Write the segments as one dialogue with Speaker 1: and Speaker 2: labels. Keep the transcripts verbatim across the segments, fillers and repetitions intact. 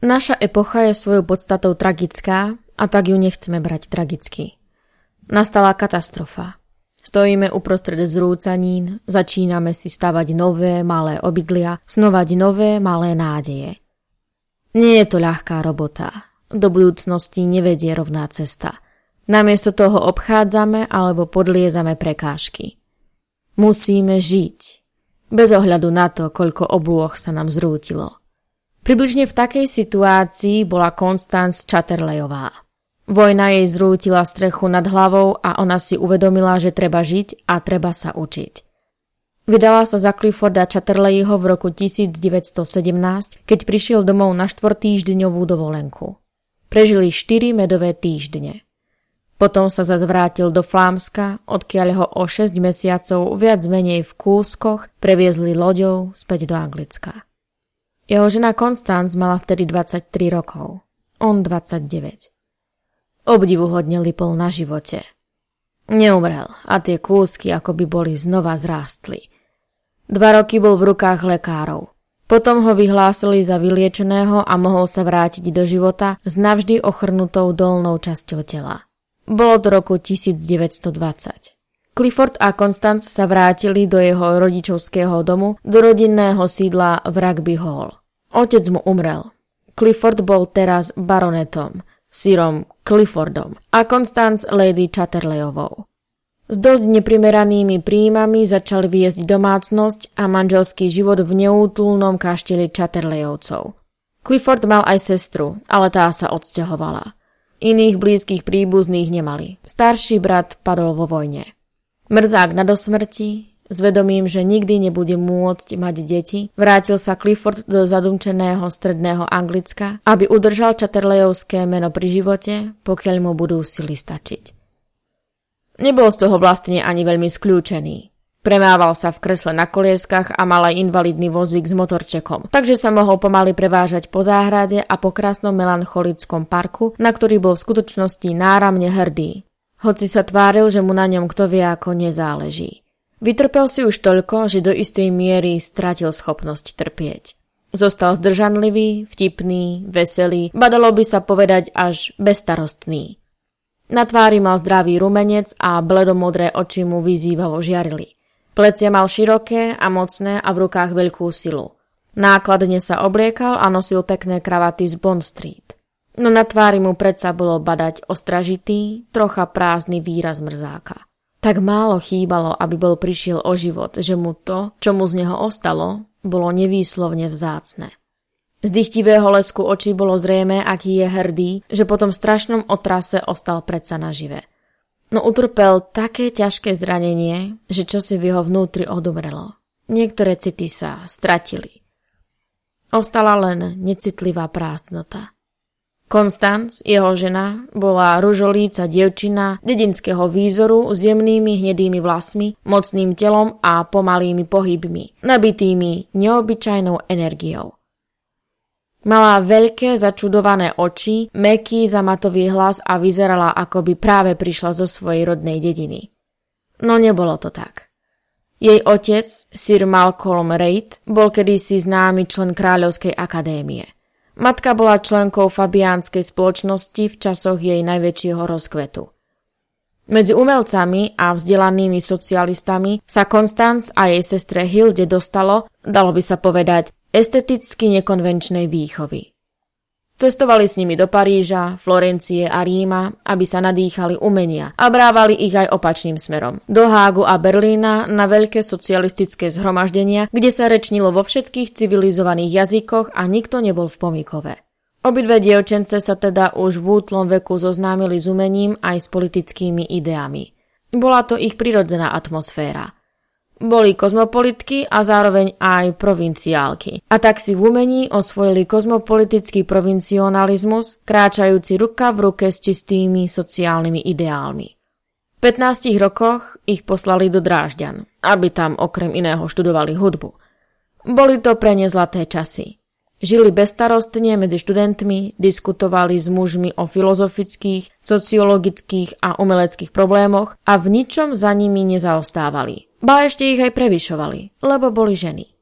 Speaker 1: Naša epocha je svojou podstatou tragická a tak ju nechceme brať tragicky. Nastala katastrofa. Stojíme uprostred zrúcanín, začíname si stavať nové malé obydlia, snovať nové malé nádeje. Nie je to ľahká robota. Do budúcnosti nevedie rovná cesta. Namiesto toho obchádzame alebo podliezame prekážky. Musíme žiť. Bez ohľadu na to, koľko oblôch sa nám zrútilo. Približne v takej situácii bola Constance Chatterleyová. Vojna jej zrútila strechu nad hlavou a ona si uvedomila, že treba žiť a treba sa učiť. Vydala sa za Clifforda Chatterleyho v roku devätnásťstosedemnásť, keď prišiel domov na štvortýždňovú dovolenku. Prežili štyri medové týždne. Potom sa zas vrátil do Flámska, odkiaľ ho o šesť mesiacov viac menej v kúskoch previezli loďou späť do Anglicka. Jeho žena Constance mala vtedy dvadsaťtri rokov, on dvadsaťdeväť. Obdivuhodne lipol na živote. Neumrel a tie kúsky akoby boli znova zrástli. Dva roky bol v rukách lekárov. Potom ho vyhlásili za vyliečeného a mohol sa vrátiť do života s navždy ochrnutou dolnou časťou tela. Bolo to roku devätnásťstodvadsať. Clifford a Constance sa vrátili do jeho rodičovského domu, do rodinného sídla v Rugby Hall. Otec mu umrel. Clifford bol teraz baronetom, sirom Cliffordom a Constance Lady Chatterleyovou. S dosť neprimeranými príjmami začal viesť domácnosť a manželský život v neútulnom kašteli Chatterleyovcov. Clifford mal aj sestru, ale tá sa odsťahovala. Iných blízkych príbuzných nemali. Starší brat padol vo vojne. Mrzák na dosmrti, s vedomím, že nikdy nebude môcť mať deti, vrátil sa Clifford do zadumčeného stredného Anglicka, aby udržal Chatterleyovské meno pri živote, pokiaľ mu budú sily stačiť. Nebol z toho vlastne ani veľmi skľúčený. Premával sa v kresle na kolieskach a mal aj invalidný vozík s motorčekom, takže sa mohol pomaly prevážať po záhrade a po krásnom melancholickom parku, na ktorý bol v skutočnosti náramne hrdý. Hoci sa tváril, že mu na ňom kto vie ako nezáleží. Vytrpel si už toľko, že do istej miery stratil schopnosť trpieť. Zostal zdržanlivý, vtipný, veselý, ba dalo by sa povedať až bezstarostný. Na tvári mal zdravý rumenec a bledomodré oči mu vyzývavo žiarili. Plecia mal široké a mocné a v rukách veľkú silu. Nákladne sa obliekal a nosil pekné kravaty z Bond Street. No na tvári mu predsa bolo badať ostražitý, trocha prázdny výraz mrzáka. Tak málo chýbalo, aby bol prišiel o život, že mu to, čo mu z neho ostalo, bolo nevýslovne vzácne. Z dychtivého lesku očí bolo zrejmé, aký je hrdý, že po tom strašnom otrase ostal predsa nažive. No utrpel také ťažké zranenie, že čosi v jeho vnútri odumrelo. Niektoré city sa stratili. Ostala len necitlivá prázdnota. Constance, jeho žena, bola ružolíca dievčina dedinského výzoru s jemnými hnedými vlasmi, mocným telom a pomalými pohybmi, nabitými neobyčajnou energiou. Mala veľké začudované oči, mäkký zamatový hlas a vyzerala, ako by práve prišla zo svojej rodnej dediny. No nebolo to tak. Jej otec, Sir Malcolm Reid, bol kedysi známy člen Kráľovskej akadémie. Matka bola členkou fabiánskej spoločnosti v časoch jej najväčšieho rozkvetu. Medzi umelcami a vzdelanými socialistami sa Constance a jej sestre Hilde dostalo, dalo by sa povedať, esteticky nekonvenčnej výchovy. Cestovali s nimi do Paríža, Florencie a Ríma, aby sa nadýchali umenia a brávali ich aj opačným smerom. Do Hágu a Berlína na veľké socialistické zhromaždenia, kde sa rečnilo vo všetkých civilizovaných jazykoch a nikto nebol v pomykove. Obidve dievčence sa teda už v útlom veku zoznámili s umením aj s politickými ideami. Bola to ich prirodzená atmosféra. Boli kozmopolitky a zároveň aj provinciálky. A tak si v umení osvojili kozmopolitický provincionalizmus, kráčajúci ruka v ruke s čistými sociálnymi ideálmi. V pätnástich rokoch ich poslali do Drážďan, aby tam okrem iného študovali hudbu. Boli to pre ne zlaté časy. Žili bezstarostne medzi študentmi, diskutovali s mužmi o filozofických, sociologických a umeleckých problémoch a v ničom za nimi nezaostávali. Ba ešte ich aj prevyšovali, lebo boli ženy.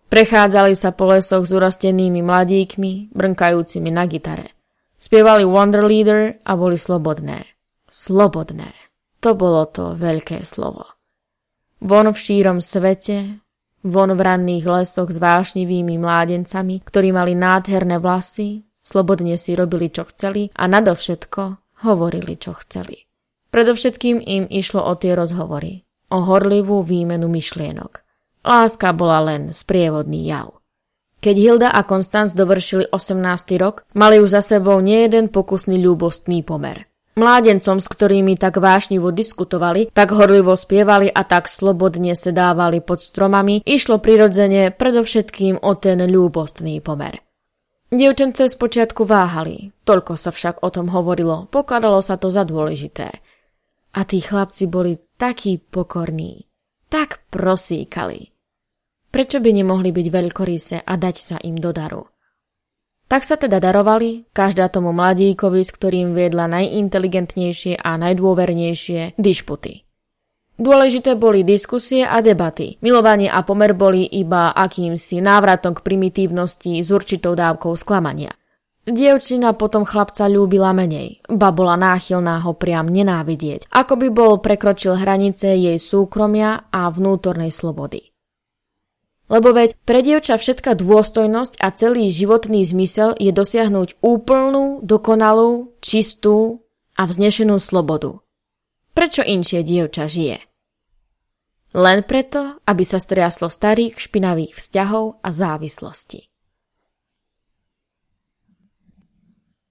Speaker 1: Prechádzali sa po lesoch s urastenými mladíkmi, brnkajúcimi na gitare. Spievali Wonder Leader a boli slobodné. Slobodné. To bolo to veľké slovo. Von v šírom svete, von v ranných lesoch s vášnivými mládencami, ktorí mali nádherné vlasy, slobodne si robili, čo chceli a nadovšetko hovorili, čo chceli. Predovšetkým im išlo o tie rozhovory, o horlivú výmenu myšlienok. Láska bola len sprievodný jav. Keď Hilda a Konstanc dovršili osemnásty rok, mali už za sebou nejeden pokusný ľúbostný pomer. Mládencom, s ktorými tak vášnivo diskutovali, tak horlivo spievali a tak slobodne sedávali pod stromami, išlo prirodzene predovšetkým o ten ľúbostný pomer. Dievčence spočiatku váhali, toľko sa však o tom hovorilo, pokladalo sa to za dôležité. A tí chlapci boli takí pokorní, tak prosíkali. Prečo by nemohli byť veľkorysé a dať sa im do daru? Tak sa teda darovali, každá tomu mladíkovi, s ktorým viedla najinteligentnejšie a najdôvernejšie dišputy. Dôležité boli diskusie a debaty. Milovanie a pomer boli iba akýmsi návratom k primitívnosti s určitou dávkou sklamania. Dievčina potom chlapca ľúbila menej, ba bola náchylná ho priam nenávidieť, ako by bol prekročil hranice jej súkromia a vnútornej slobody. Lebo veď pre dievča všetka dôstojnosť a celý životný zmysel je dosiahnuť úplnú, dokonalú, čistú a vznešenú slobodu. Prečo inšie dievča žije? Len preto, aby sa striaslo starých špinavých vzťahov a závislosti.